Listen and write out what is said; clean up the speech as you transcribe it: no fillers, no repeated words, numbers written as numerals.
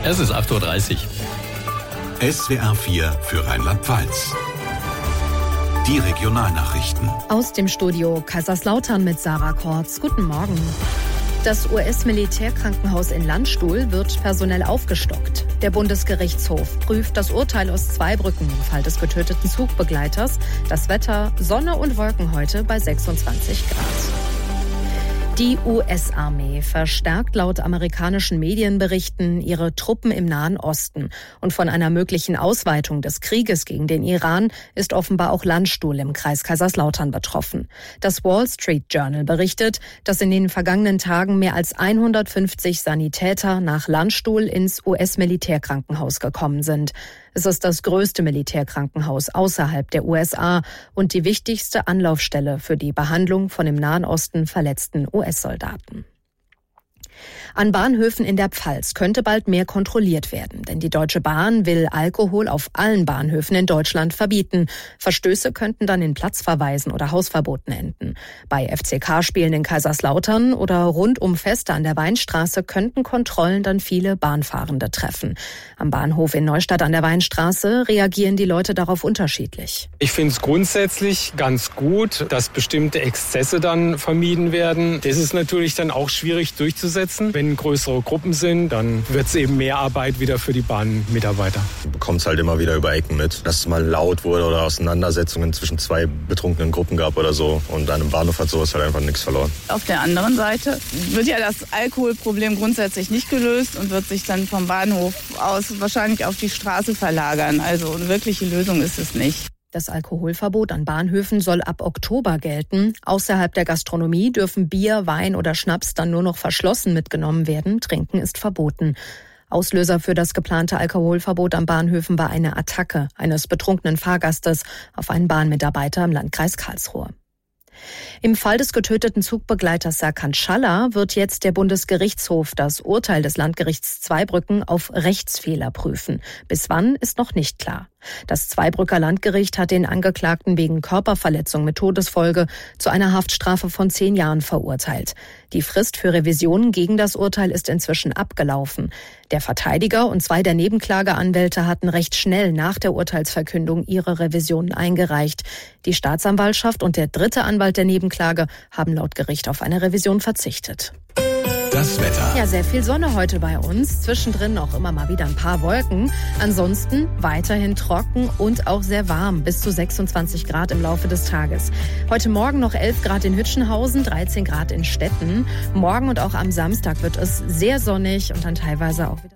Es ist 8:30 Uhr. SWR 4 für Rheinland-Pfalz. Die Regionalnachrichten. Aus dem Studio Kaiserslautern mit Sarah Kortz. Guten Morgen. Das US-Militärkrankenhaus in Landstuhl wird personell aufgestockt. Der Bundesgerichtshof prüft das Urteil aus Zweibrücken im Fall des getöteten Zugbegleiters. Das Wetter, Sonne und Wolken heute bei 26 Grad. Die US-Armee verstärkt laut amerikanischen Medienberichten ihre Truppen im Nahen Osten. Und von einer möglichen Ausweitung des Krieges gegen den Iran ist offenbar auch Landstuhl im Kreis Kaiserslautern betroffen. Das Wall Street Journal berichtet, dass in den vergangenen Tagen mehr als 150 Sanitäter nach Landstuhl ins US-Militärkrankenhaus gekommen sind. Es ist das größte Militärkrankenhaus außerhalb der USA und die wichtigste Anlaufstelle für die Behandlung von im Nahen Osten verletzten US-Soldaten. An Bahnhöfen in der Pfalz könnte bald mehr kontrolliert werden, denn die Deutsche Bahn will Alkohol auf allen Bahnhöfen in Deutschland verbieten. Verstöße könnten dann in Platzverweisen oder Hausverboten enden. Bei FCK-Spielen in Kaiserslautern oder rund um Feste an der Weinstraße könnten Kontrollen dann viele Bahnfahrende treffen. Am Bahnhof in Neustadt an der Weinstraße reagieren die Leute darauf unterschiedlich. Ich finde es grundsätzlich ganz gut, dass bestimmte Exzesse dann vermieden werden. Das ist natürlich dann auch schwierig durchzusetzen. Wenn größere Gruppen sind, dann wird es eben mehr Arbeit wieder für die Bahnmitarbeiter. Du bekommst halt immer wieder über Ecken mit, dass es mal laut wurde oder Auseinandersetzungen zwischen zwei betrunkenen Gruppen gab oder so. Und an einem Bahnhof hat sowas halt einfach nichts verloren. Auf der anderen Seite wird ja das Alkoholproblem grundsätzlich nicht gelöst und wird sich dann vom Bahnhof aus wahrscheinlich auf die Straße verlagern. Also eine wirkliche Lösung ist es nicht. Das Alkoholverbot an Bahnhöfen soll ab Oktober gelten. Außerhalb der Gastronomie dürfen Bier, Wein oder Schnaps dann nur noch verschlossen mitgenommen werden. Trinken ist verboten. Auslöser für das geplante Alkoholverbot an Bahnhöfen war eine Attacke eines betrunkenen Fahrgastes auf einen Bahnmitarbeiter im Landkreis Karlsruhe. Im Fall des getöteten Zugbegleiters Serkan Schaller wird jetzt der Bundesgerichtshof das Urteil des Landgerichts Zweibrücken auf Rechtsfehler prüfen. Bis wann ist noch nicht klar. Das Zweibrücker Landgericht hat den Angeklagten wegen Körperverletzung mit Todesfolge zu einer Haftstrafe von 10 Jahren verurteilt. Die Frist für Revisionen gegen das Urteil ist inzwischen abgelaufen. Der Verteidiger und 2 der Nebenklageanwälte hatten recht schnell nach der Urteilsverkündung ihre Revisionen eingereicht. Die Staatsanwaltschaft und der 3. Anwalt der Nebenklage haben laut Gericht auf eine Revision verzichtet. Das Wetter. Ja, sehr viel Sonne heute bei uns. Zwischendrin auch immer mal wieder ein paar Wolken. Ansonsten weiterhin trocken und auch sehr warm. Bis zu 26 Grad im Laufe des Tages. Heute Morgen noch 11 Grad in Hütchenhausen, 13 Grad in Stetten. Morgen und auch am Samstag wird es sehr sonnig und dann teilweise auch wieder